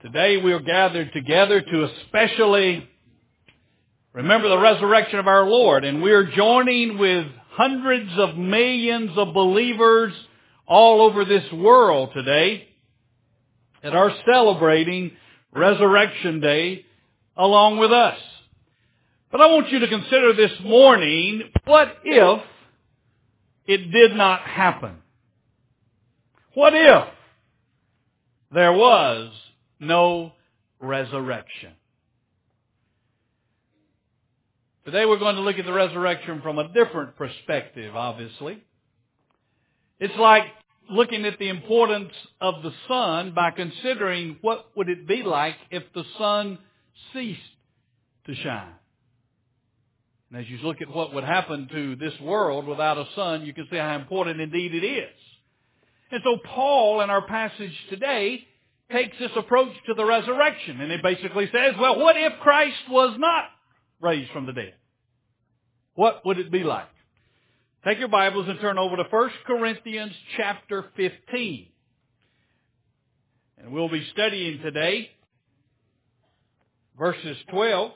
Today we are gathered together to especially remember the resurrection of our Lord. And we are joining with hundreds of millions of believers all over this world today that are celebrating Resurrection Day along with us. But I want you to consider this morning, what if it did not happen? What if there was no resurrection? Today we're going to look at the resurrection from a different perspective, obviously. It's like looking at the importance of the sun by considering what would it be like if the sun ceased to shine. And as you look at what would happen to this world without a sun, you can see how important indeed it is. And so Paul, in our passage today, takes this approach to the resurrection. And it basically says, well, what if Christ was not raised from the dead? What would it be like? Take your Bibles and turn over to 1 Corinthians chapter 15. And we'll be studying today verses 12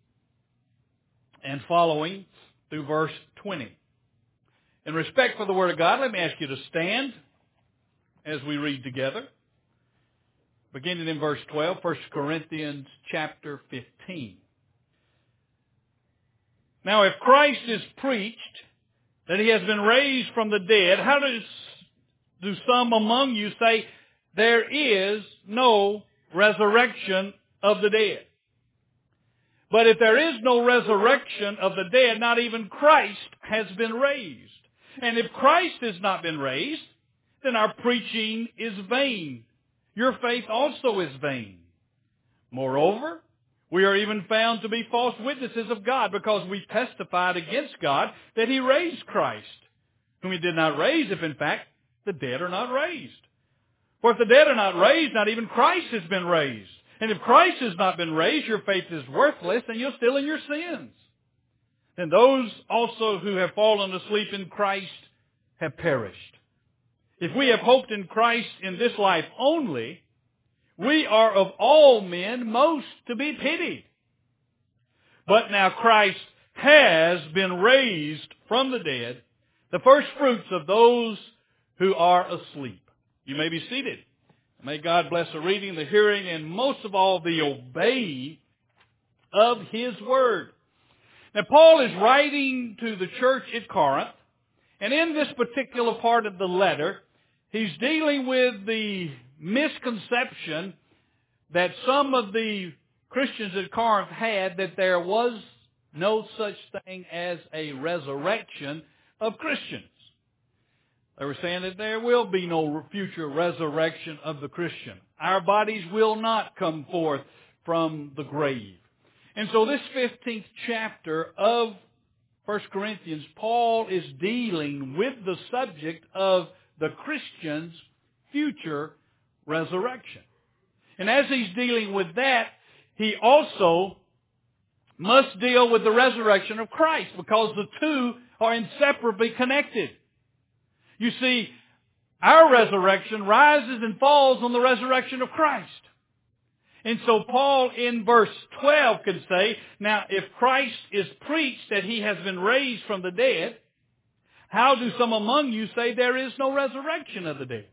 and following through verse 20. In respect for the Word of God, let me ask you to stand as we read together. Beginning in verse 12, 1 Corinthians chapter 15. Now, if Christ is preached that He has been raised from the dead, how do some among you say there is no resurrection of the dead? But if there is no resurrection of the dead, not even Christ has been raised. And if Christ has not been raised, then our preaching is vain. Your faith also is vain. Moreover, we are even found to be false witnesses of God, because we testified against God that He raised Christ, whom He did not raise, if in fact the dead are not raised. For if the dead are not raised, not even Christ has been raised. And if Christ has not been raised, your faith is worthless, and you're still in your sins. And those also who have fallen asleep in Christ have perished. If we have hoped in Christ in this life only, we are of all men most to be pitied. But now Christ has been raised from the dead, the first fruits of those who are asleep. You may be seated. May God bless the reading, the hearing, and most of all the obeying of His Word. Now Paul is writing to the church at Corinth, and in this particular part of the letter, he's dealing with the misconception that some of the Christians at Corinth had, that there was no such thing as a resurrection of Christians. They were saying that there will be no future resurrection of the Christian. Our bodies will not come forth from the grave. And so this 15th chapter of 1 Corinthians, Paul is dealing with the subject of the Christian's future resurrection. And as he's dealing with that, he also must deal with the resurrection of Christ, because the two are inseparably connected. You see, our resurrection rises and falls on the resurrection of Christ. And so Paul in verse 12 can say, now if Christ is preached that He has been raised from the dead, how do some among you say there is no resurrection of the dead?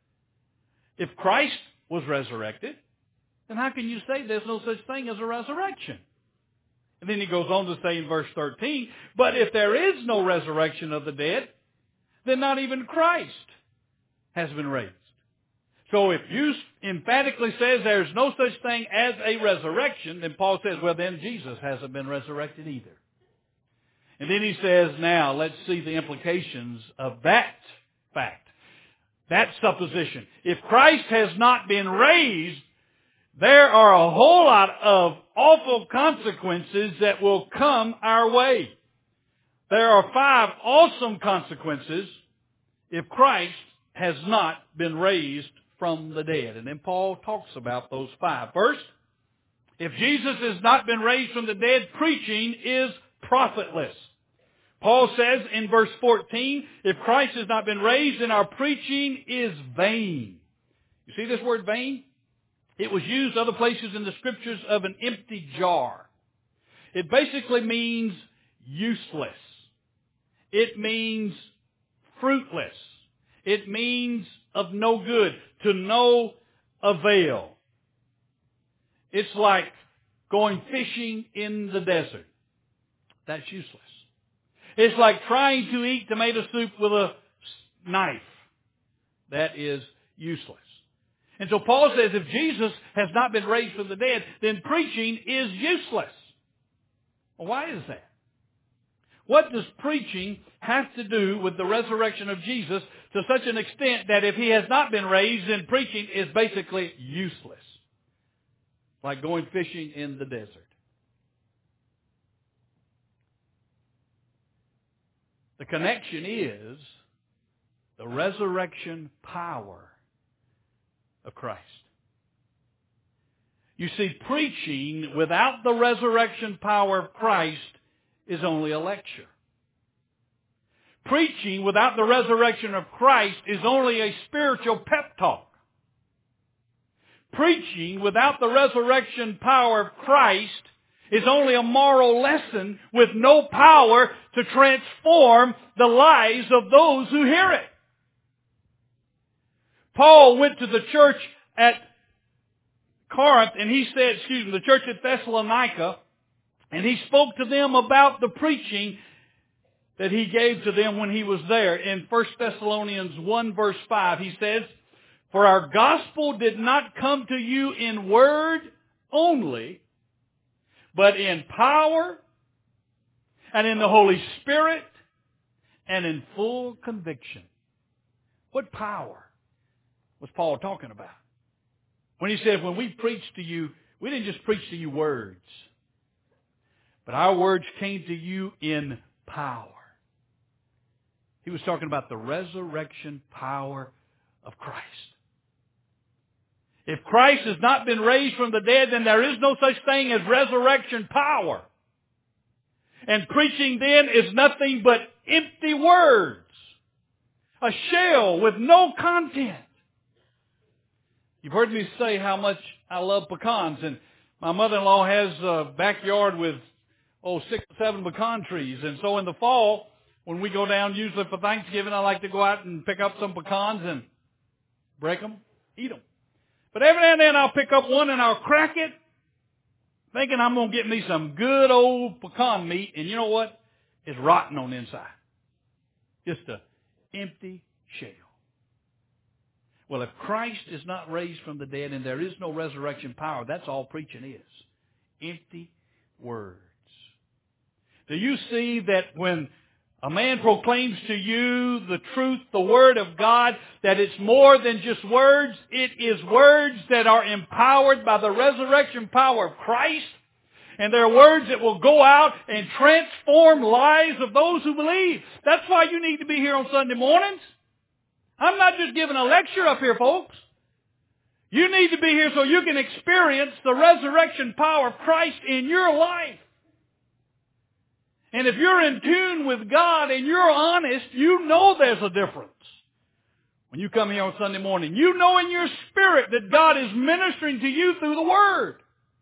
If Christ was resurrected, then how can you say there's no such thing as a resurrection? And then he goes on to say in verse 13, but if there is no resurrection of the dead, then not even Christ has been raised. So if you emphatically says there's no such thing as a resurrection, then Paul says, well, then Jesus hasn't been resurrected either. And then he says, now let's see the implications of that fact, that supposition. If Christ has not been raised, there are a whole lot of awful consequences that will come our way. There are 5 awesome consequences if Christ has not been raised from the dead. And then Paul talks about those 5. First, if Jesus has not been raised from the dead, preaching is profitless. Paul says in verse 14, if Christ has not been raised, then our preaching is vain. You see this word vain? It was used other places in the Scriptures of an empty jar. It basically means useless. It means fruitless. It means of no good, to no avail. It's like going fishing in the desert. That's useless. It's like trying to eat tomato soup with a knife. That is useless. And so Paul says if Jesus has not been raised from the dead, then preaching is useless. Well, why is that? What does preaching have to do with the resurrection of Jesus to such an extent that if he has not been raised, then preaching is basically useless? Like going fishing in the desert. The connection is the resurrection power of Christ. You see, preaching without the resurrection power of Christ is only a lecture. Preaching without the resurrection of Christ is only a spiritual pep talk. Preaching without the resurrection power of Christ is only a moral lesson with no power to transform the lives of those who hear it. Paul went to the church at Corinth, and he said, the church at Thessalonica, and he spoke to them about the preaching that he gave to them when he was there. In 1 Thessalonians 1 verse 5, he says, "For our gospel did not come to you in word only, but in power and in the Holy Spirit and in full conviction." What power was Paul talking about? When he said, when we preached to you, we didn't just preach to you words, but our words came to you in power. He was talking about the resurrection power of Christ. If Christ has not been raised from the dead, then there is no such thing as resurrection power. And preaching then is nothing but empty words. A shell with no content. You've heard me say how much I love pecans, and my mother-in-law has a backyard with 6 or 7 pecan trees. And so in the fall, when we go down usually for Thanksgiving, I like to go out and pick up some pecans and break them, eat them. But every now and then I'll pick up one and I'll crack it, thinking I'm going to get me some good old pecan meat. And you know what? It's rotten on the inside. Just an empty shell. Well, if Christ is not raised from the dead and there is no resurrection power, that's all preaching is. Empty words. Do you see that when a man proclaims to you the truth, the Word of God, that it's more than just words? It is words that are empowered by the resurrection power of Christ. And they're words that will go out and transform lives of those who believe. That's why you need to be here on Sunday mornings. I'm not just giving a lecture up here, folks. You need to be here so you can experience the resurrection power of Christ in your life. And if you're in tune with God and you're honest, you know there's a difference. When you come here on Sunday morning, you know in your spirit that God is ministering to you through the Word.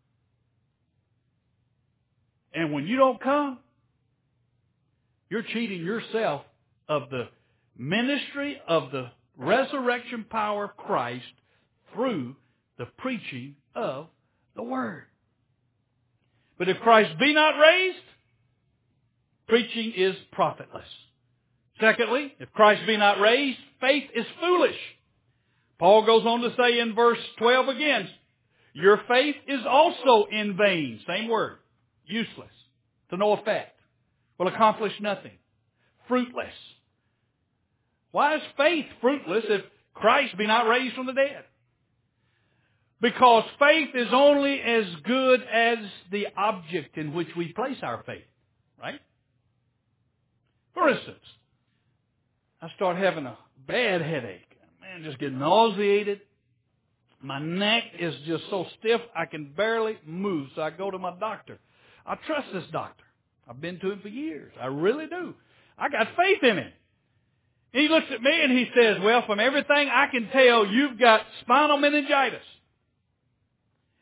And when you don't come, you're cheating yourself of the ministry of the resurrection power of Christ through the preaching of the Word. But if Christ be not raised, preaching is profitless. Secondly, if Christ be not raised, faith is foolish. Paul goes on to say in verse 12 again, your faith is also in vain. Same word. Useless. To no effect. Will accomplish nothing. Fruitless. Why is faith fruitless if Christ be not raised from the dead? Because faith is only as good as the object in which we place our faith. Right? For instance, I start having a bad headache. Man, just get nauseated. My neck is just so stiff I can barely move. So I go to my doctor. I trust this doctor. I've been to him for years. I really do. I got faith in him. He looks at me and he says, well, from everything I can tell, you've got spinal meningitis.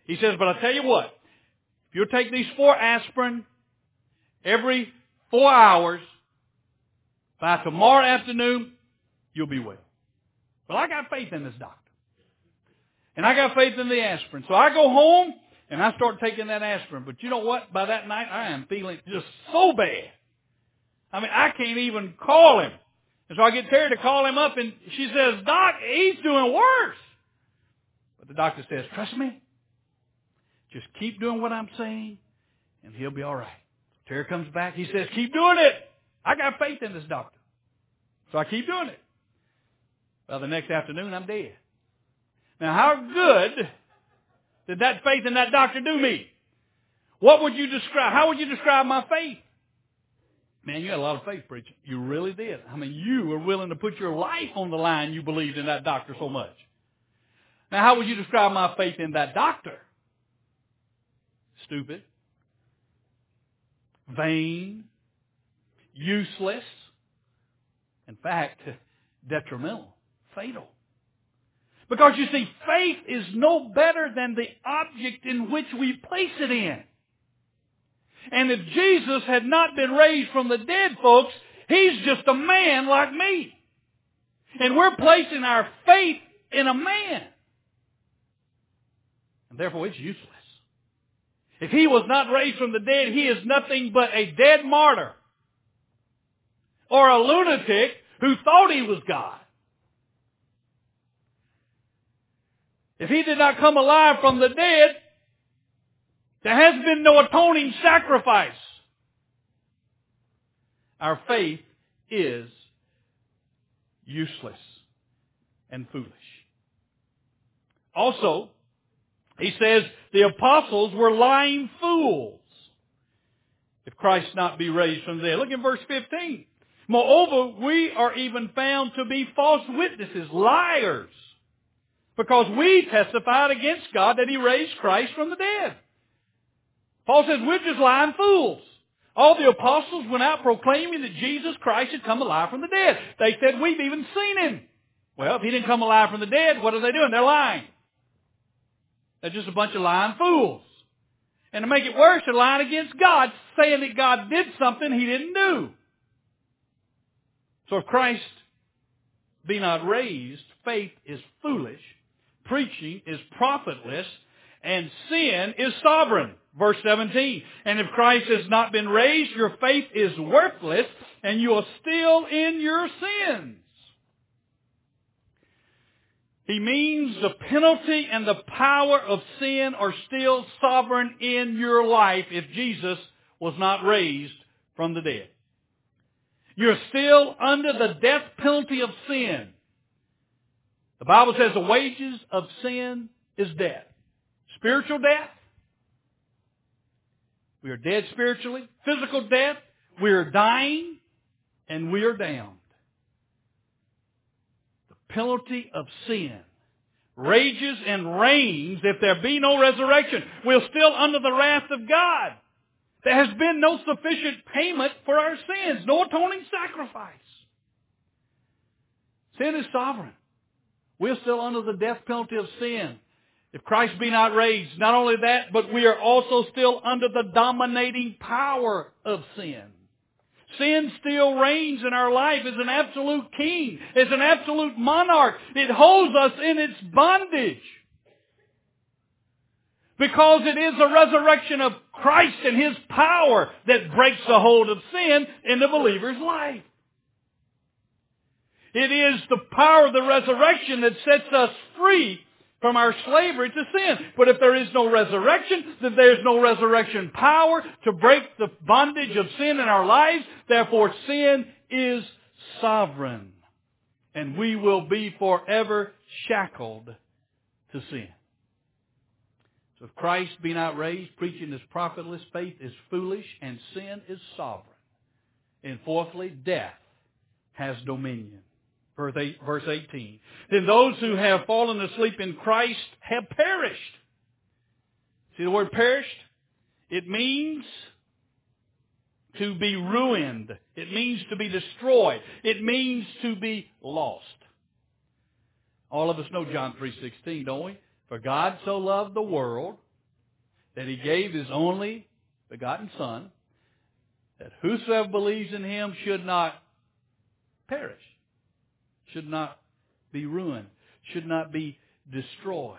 He says, but I tell you what, if you'll take these 4 aspirin every 4 hours, by tomorrow afternoon, you'll be well. Well, I got faith in this doctor. And I got faith in the aspirin. So I go home and I start taking that aspirin. But you know what? By that night, I am feeling just so bad. I mean, I can't even call him. And so I get Terry to call him up and she says, Doc, he's doing worse. But the doctor says, trust me. Just keep doing what I'm saying and he'll be all right. Terry comes back. He says, keep doing it. I got faith in this doctor. So I keep doing it. Well, the next afternoon, I'm dead. Now, how good did that faith in that doctor do me? What would you describe? How would you describe my faith? Man, you had a lot of faith, preacher. You really did. I mean, you were willing to put your life on the line. You believed in that doctor so much. Now, how would you describe my faith in that doctor? Stupid. Vain. Useless. In fact, detrimental. Fatal. Because you see, faith is no better than the object in which we place it in. And if Jesus had not been raised from the dead, folks, he's just a man like me. And we're placing our faith in a man. And therefore it's useless. If he was not raised from the dead, he is nothing but a dead martyr. Or a lunatic who thought he was God. If he did not come alive from the dead, there has been no atoning sacrifice. Our faith is useless and foolish. Also, he says the apostles were lying fools if Christ not be raised from the dead. Look in verse 15. Moreover, we are even found to be false witnesses, liars, because we testified against God that he raised Christ from the dead. Paul says we're just lying fools. All the apostles went out proclaiming that Jesus Christ had come alive from the dead. They said we've even seen him. Well, if he didn't come alive from the dead, what are they doing? They're lying. They're just a bunch of lying fools. And to make it worse, they're lying against God, saying that God did something he didn't do. So if Christ be not raised, faith is foolish, preaching is profitless, and sin is sovereign. Verse 17, and if Christ has not been raised, your faith is worthless, and you are still in your sins. He means the penalty and the power of sin are still sovereign in your life if Jesus was not raised from the dead. You're still under the death penalty of sin. The Bible says the wages of sin is death. Spiritual death. We are dead spiritually. Physical death. We are dying and we are damned. The penalty of sin rages and reigns if there be no resurrection. We're still under the wrath of God. There has been no sufficient payment for our sins. No atoning sacrifice. Sin is sovereign. We're still under the death penalty of sin. If Christ be not raised, not only that, but we are also still under the dominating power of sin. Sin still reigns in our life as an absolute king, as an absolute monarch. It holds us in its bondage. Because it is the resurrection of Christ and his power that breaks the hold of sin in the believer's life. It is the power of the resurrection that sets us free from our slavery to sin. But if there is no resurrection, then there is no resurrection power to break the bondage of sin in our lives. Therefore, sin is sovereign. And we will be forever shackled to sin. So if Christ be not raised, preaching is profitless, faith is foolish, and sin is sovereign. And fourthly, death has dominion. Verse 18. Then those who have fallen asleep in Christ have perished. See the word perished? It means to be ruined. It means to be destroyed. It means to be lost. All of us know John 3:16, don't we? For God so loved the world that He gave His only begotten Son, that whosoever believes in Him should not perish, should not be ruined, should not be destroyed,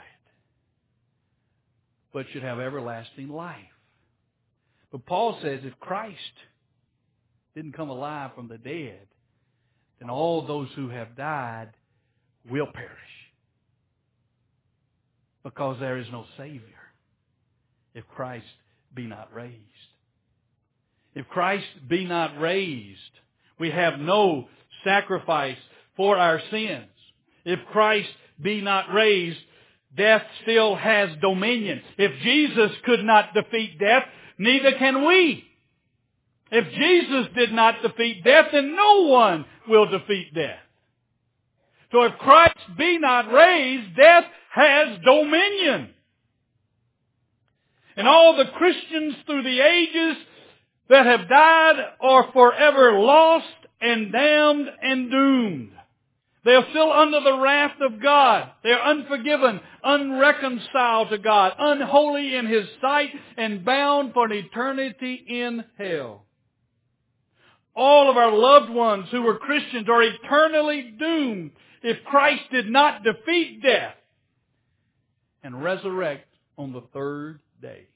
but should have everlasting life. But Paul says if Christ didn't come alive from the dead, then all those who have died will perish, because there is no Savior if Christ be not raised. If Christ be not raised, we have no sacrifice for our sins. If Christ be not raised, death still has dominion. If Jesus could not defeat death, neither can we. If Jesus did not defeat death, then no one will defeat death. So if Christ be not raised, death has dominion. And all the Christians through the ages that have died are forever lost and damned and doomed. They are still under the wrath of God. They are unforgiven, unreconciled to God, unholy in His sight, and bound for an eternity in hell. All of our loved ones who were Christians are eternally doomed if Christ did not defeat death and resurrect on the third day.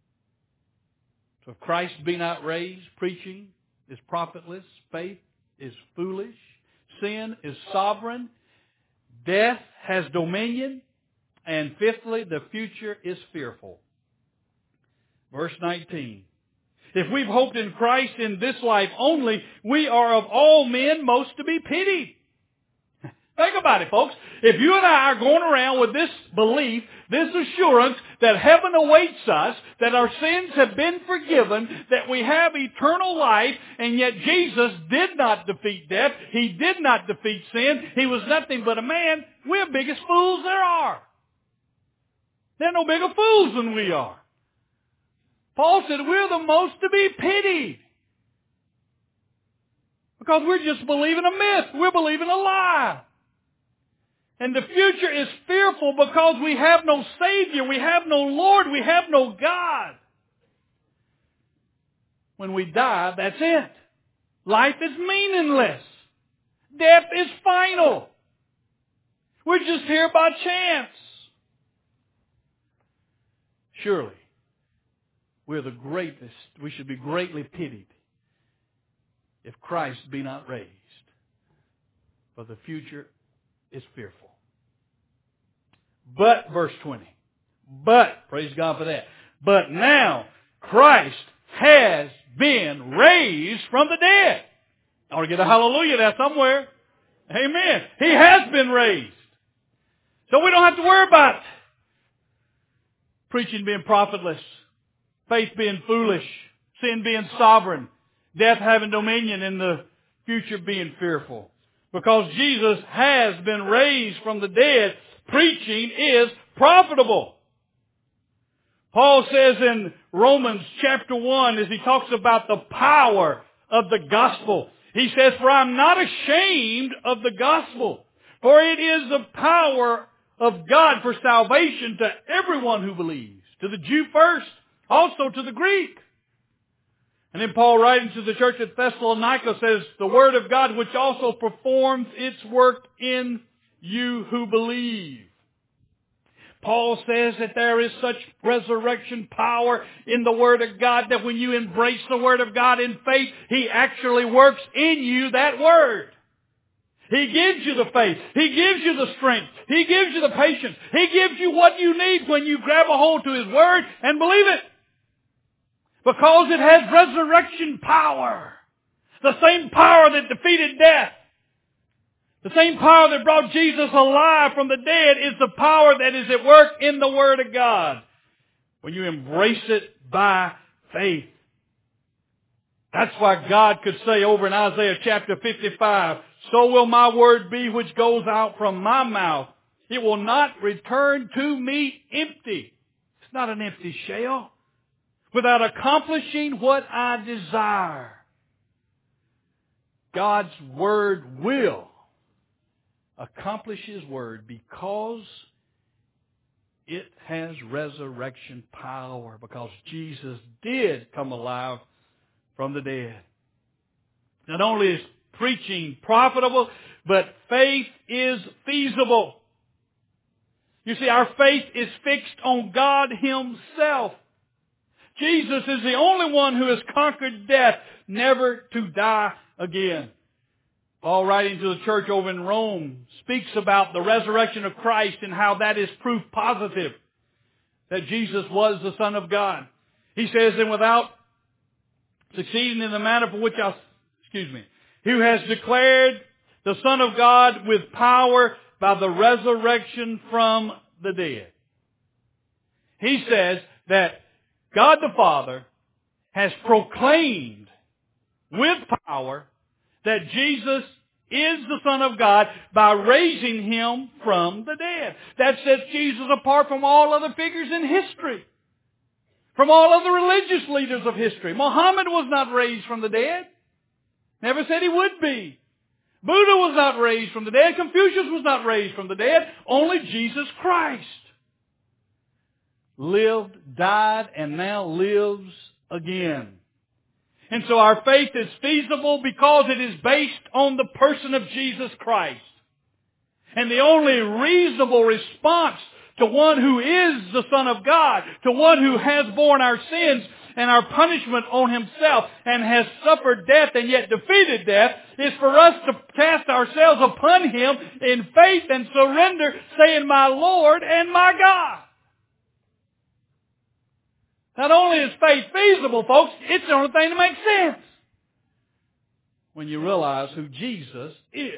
So if Christ be not raised, preaching is profitless, faith is foolish, sin is sovereign, death has dominion, and fifthly, the future is fearful. Verse 19. If we've hoped in Christ in this life only, we are of all men most to be pitied. Think about it, folks. If you and I are going around with this belief, this assurance that heaven awaits us, that our sins have been forgiven, that we have eternal life, and yet Jesus did not defeat death, He did not defeat sin, He was nothing but a man, we're the biggest fools there are. There are no bigger fools than we are. Paul said we're the most to be pitied. Because we're just believing a myth. We're believing a lie. And the future is fearful because we have no Savior, we have no Lord, we have no God. When we die, that's it. Life is meaningless. Death is final. We're just here by chance. Surely, we're the greatest, we should be greatly pitied if Christ be not raised. For the future is fearful. But, verse 20, but, praise God for that, but now Christ has been raised from the dead. I want to get a hallelujah there somewhere. Amen. He has been raised. So we don't have to worry about preaching being profitless, faith being foolish, sin being sovereign, death having dominion, and the future being fearful. Because Jesus has been raised from the dead, preaching is profitable. Paul says in Romans chapter 1, as he talks about the power of the gospel, he says, for I'm not ashamed of the gospel, for it is the power of God for salvation to everyone who believes, to the Jew first, also to the Greek. And then Paul, writing to the church at Thessalonica, says, the word of God which also performs its work in you who believe. Paul says that there is such resurrection power in the Word of God that when you embrace the Word of God in faith, He actually works in you that Word. He gives you the faith. He gives you the strength. He gives you the patience. He gives you what you need when you grab a hold to His Word and believe it. Because it has resurrection power. The same power that defeated death. The same power that brought Jesus alive from the dead is the power that is at work in the Word of God. When you embrace it by faith. That's why God could say over in Isaiah chapter 55, so will my word be which goes out from my mouth. It will not return to me empty. It's not an empty shell. Without accomplishing what I desire. God's Word will accomplish His Word because it has resurrection power because Jesus did come alive from the dead. Not only is preaching profitable, but faith is feasible. You see, our faith is fixed on God Himself. Jesus is the only one who has conquered death, never to die again. Paul, writing to the church over in Rome, speaks about the resurrection of Christ and how that is proof positive that Jesus was the Son of God. He says, and without succeeding in the manner for which who has declared the Son of God with power by the resurrection from the dead. He says that God the Father has proclaimed with power that Jesus is the Son of God by raising Him from the dead. That sets Jesus apart from all other figures in history, from all other religious leaders of history. Muhammad was not raised from the dead. Never said he would be. Buddha was not raised from the dead. Confucius was not raised from the dead. Only Jesus Christ lived, died, and now lives again. And so our faith is feasible because it is based on the person of Jesus Christ. And the only reasonable response to one who is the Son of God, to one who has borne our sins and our punishment on Himself and has suffered death and yet defeated death, is for us to cast ourselves upon Him in faith and surrender, saying, my Lord and my God. Not only is faith feasible, folks, it's the only thing that makes sense when you realize who Jesus is.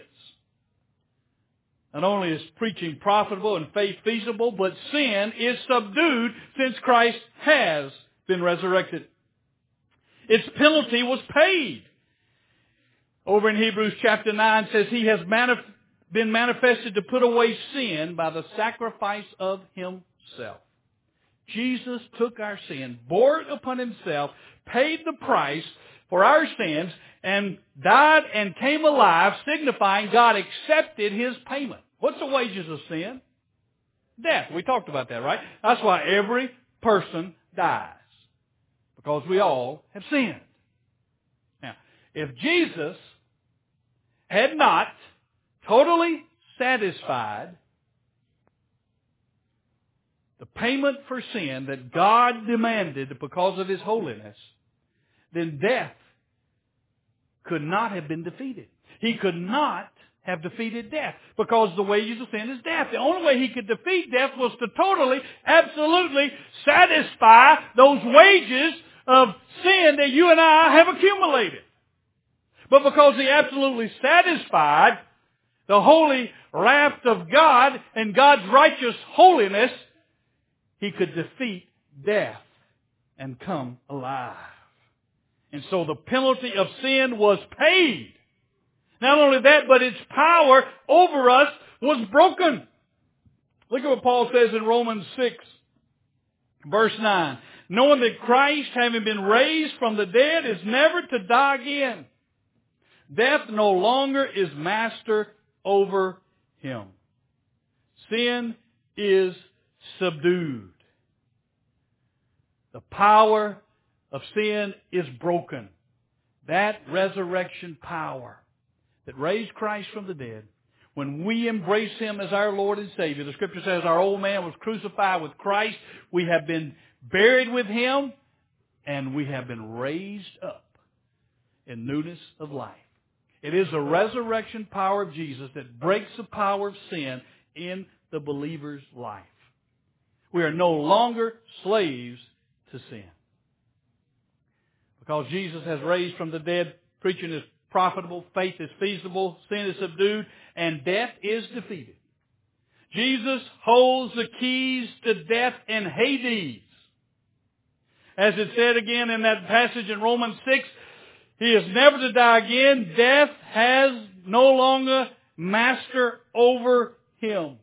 Not only is preaching profitable and faith feasible, but sin is subdued since Christ has been resurrected. Its penalty was paid. Over in Hebrews chapter 9 says, He has been manifested to put away sin by the sacrifice of Himself. Jesus took our sin, bore it upon Himself, paid the price for our sins, and died and came alive, signifying God accepted His payment. What's the wages of sin? Death. We talked about that, right? That's why every person dies, because we all have sinned. Now, if Jesus had not totally satisfied the payment for sin that God demanded because of His holiness, then death could not have been defeated. He could not have defeated death because the wages of sin is death. The only way He could defeat death was to totally, absolutely satisfy those wages of sin that you and I have accumulated. But because He absolutely satisfied the holy wrath of God and God's righteous holiness, He could defeat death and come alive. And so the penalty of sin was paid. Not only that, but its power over us was broken. Look at what Paul says in Romans 6, verse 9. Knowing that Christ, having been raised from the dead, is never to die again. Death no longer is master over Him. Sin is subdued. The power of sin is broken. That resurrection power that raised Christ from the dead, when we embrace Him as our Lord and Savior, the Scripture says our old man was crucified with Christ. We have been buried with Him, and we have been raised up in newness of life. It is the resurrection power of Jesus that breaks the power of sin in the believer's life. We are no longer slaves to sin. Because Jesus has raised from the dead, preaching is profitable, faith is feasible, sin is subdued, and death is defeated. Jesus holds the keys to death and Hades. As it said again in that passage in Romans 6, He is never to die again. Death has no longer master over Him.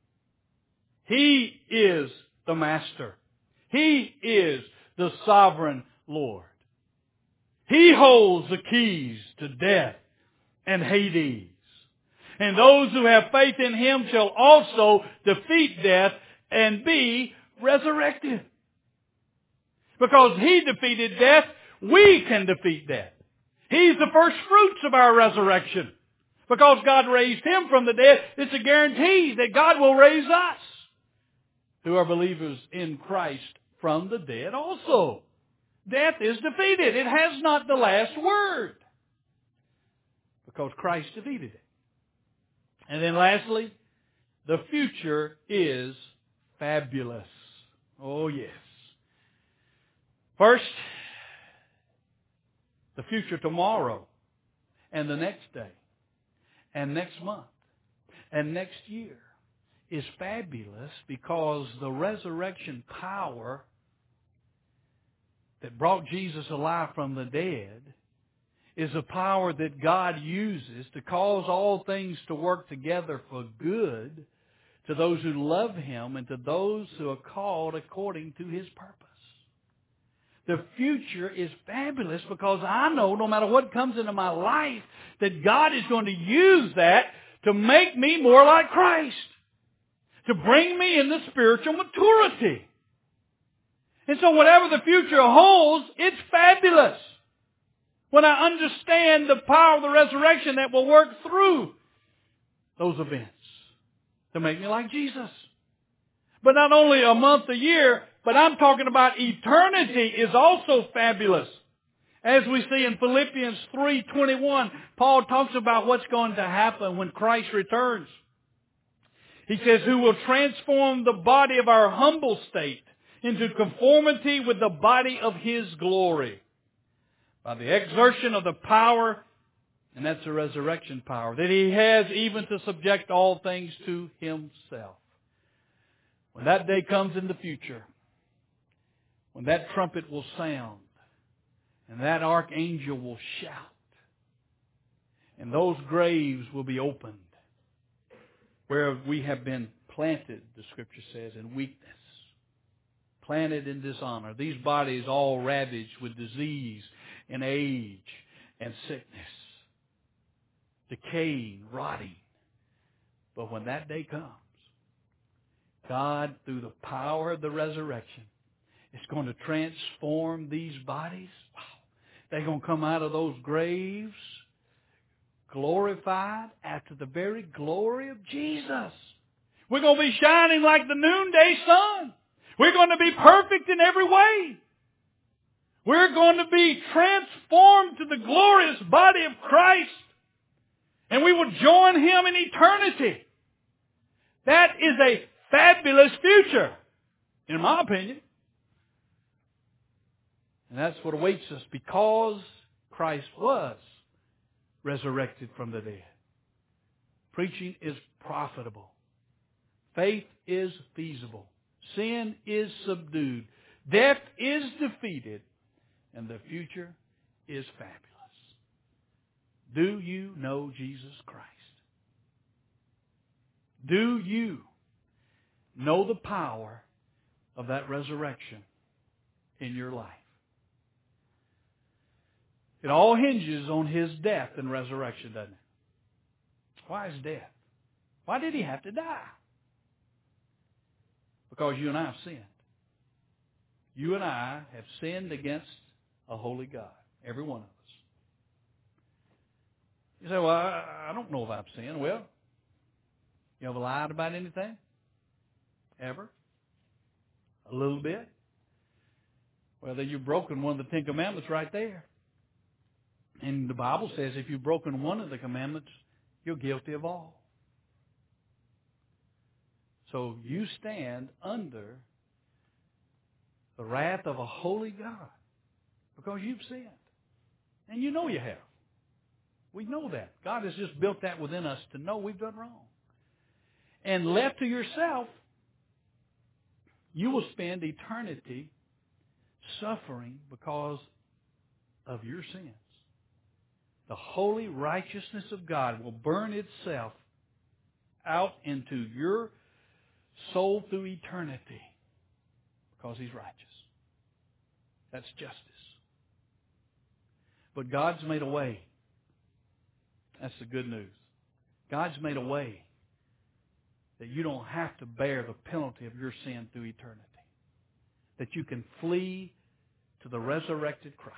He is the master. He is the sovereign Lord. He holds the keys to death and Hades. And those who have faith in Him shall also defeat death and be resurrected. Because He defeated death, we can defeat death. He's the first fruits of our resurrection. Because God raised Him from the dead, it's a guarantee that God will raise us, who are believers in Christ, from the dead also. Death is defeated. It has not the last word. Because Christ defeated it. And then lastly, the future is fabulous. Oh yes. First, the future tomorrow, and the next day, and next month, and next year is fabulous because the resurrection power that brought Jesus alive from the dead is a power that God uses to cause all things to work together for good to those who love Him and to those who are called according to His purpose. The future is fabulous because I know no matter what comes into my life that God is going to use that to make me more like Christ, to bring me into spiritual maturity. And so whatever the future holds, it's fabulous. When I understand the power of the resurrection that will work through those events to make me like Jesus. But not only a month, a year, but I'm talking about eternity is also fabulous. As we see in Philippians 3:21, Paul talks about what's going to happen when Christ returns. He says, who will transform the body of our humble state into conformity with the body of His glory, by the exertion of the power, and that's the resurrection power, that He has even to subject all things to Himself. When that day comes in the future, when that trumpet will sound, and that archangel will shout, and those graves will be opened, where we have been planted, the Scripture says, in weakness, planted in dishonor. These bodies all ravaged with disease and age and sickness, decaying, rotting. But when that day comes, God, through the power of the resurrection, is going to transform these bodies. Wow. They're going to come out of those graves glorified after the very glory of Jesus. We're going to be shining like the noonday sun. We're going to be perfect in every way. We're going to be transformed to the glorious body of Christ. And we will join Him in eternity. That is a fabulous future, in my opinion. And that's what awaits us because Christ was resurrected from the dead. Preaching is profitable. Faith is feasible. Sin is subdued. Death is defeated. And the future is fabulous. Do you know Jesus Christ? Do you know the power of that resurrection in your life? It all hinges on His death and resurrection, doesn't it? Why His death? Why did He have to die? Because you and I have sinned. You and I have sinned against a holy God. Every one of us. You say, well, I don't know if I've sinned. Well, you ever lied about anything? Ever? A little bit? Well, then you've broken one of the 10 Commandments right there. And the Bible says if you've broken one of the commandments, you're guilty of all. So you stand under the wrath of a holy God because you've sinned. And you know you have. We know that. God has just built that within us to know we've done wrong. And left to yourself, you will spend eternity suffering because of your sins. The holy righteousness of God will burn itself out into your soul through eternity because He's righteous. That's justice. But God's made a way. That's the good news. God's made a way that you don't have to bear the penalty of your sin through eternity. That you can flee to the resurrected Christ,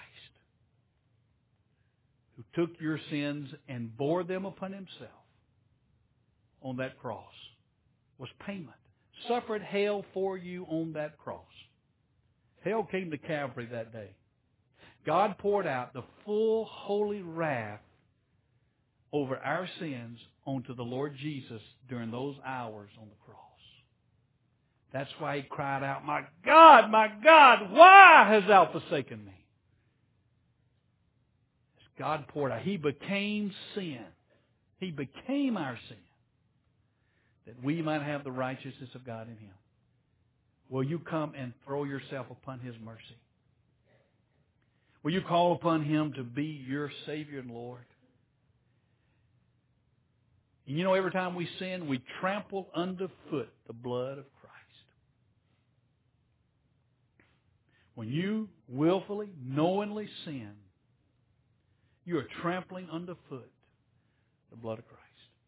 who took your sins and bore them upon himself on that cross, was payment, suffered hell for you on that cross. Hell came to Calvary that day. God poured out the full holy wrath over our sins onto the Lord Jesus during those hours on the cross. That's why he cried out, my God, why hast thou forsaken me? As God poured out, he became sin. He became our sin, that we might have the righteousness of God in him. Will you come and throw yourself upon his mercy? Will you call upon him to be your Savior and Lord? And you know, every time we sin, we trample underfoot the blood of Christ. When you willfully, knowingly sin, you are trampling underfoot the blood of Christ.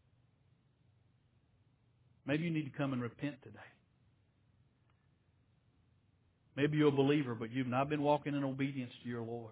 Maybe you need to come and repent today. Maybe you're a believer, but you've not been walking in obedience to your Lord.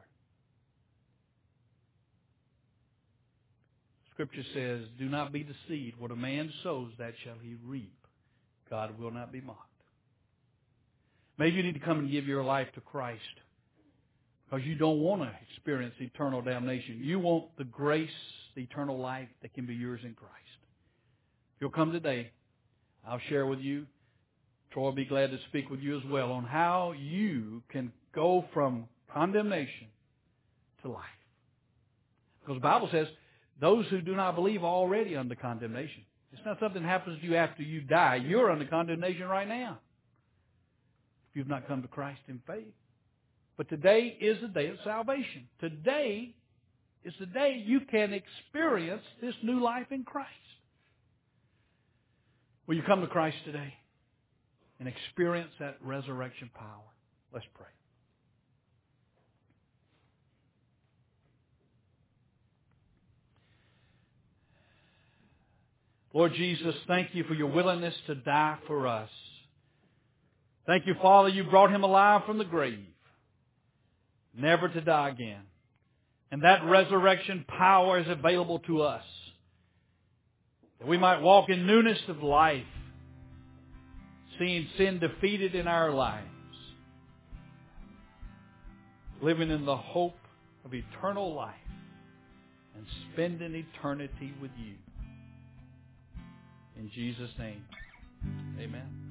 Scripture says, do not be deceived. What a man sows, that shall he reap. God will not be mocked. Maybe you need to come and give your life to Christ because you don't want to experience eternal damnation. You want the grace, the eternal life that can be yours in Christ. If you'll come today, I'll share with you. Troy will be glad to speak with you as well on how you can go from condemnation to life. Because the Bible says those who do not believe are already under condemnation. It's not something that happens to you after you die. You're under condemnation right now if you've not come to Christ in faith. But today is the day of salvation. Today is the day you can experience this new life in Christ. Will you come to Christ today and experience that resurrection power? Let's pray. Lord Jesus, thank you for your willingness to die for us. Thank you, Father, you brought him alive from the grave, never to die again. And that resurrection power is available to us, that we might walk in newness of life, seeing sin defeated in our lives, living in the hope of eternal life, and spending eternity with you. In Jesus' name, amen.